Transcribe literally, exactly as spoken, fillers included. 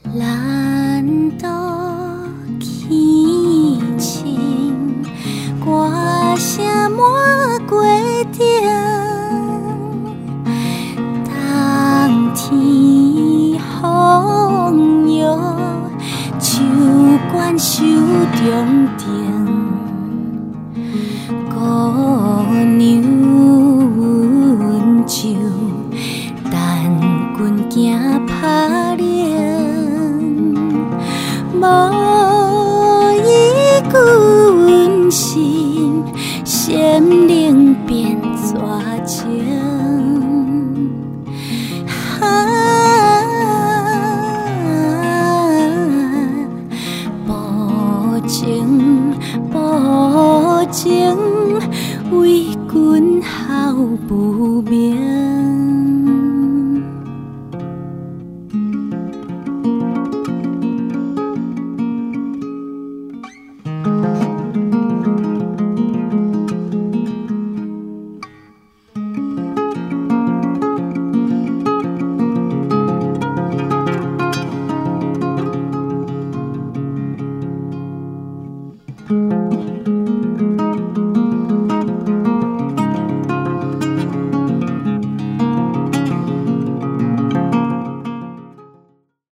咱都轻轻歌声满过顶，冬天风摇，树冠手中定，姑娘就等君行拍铃。无伊君心闪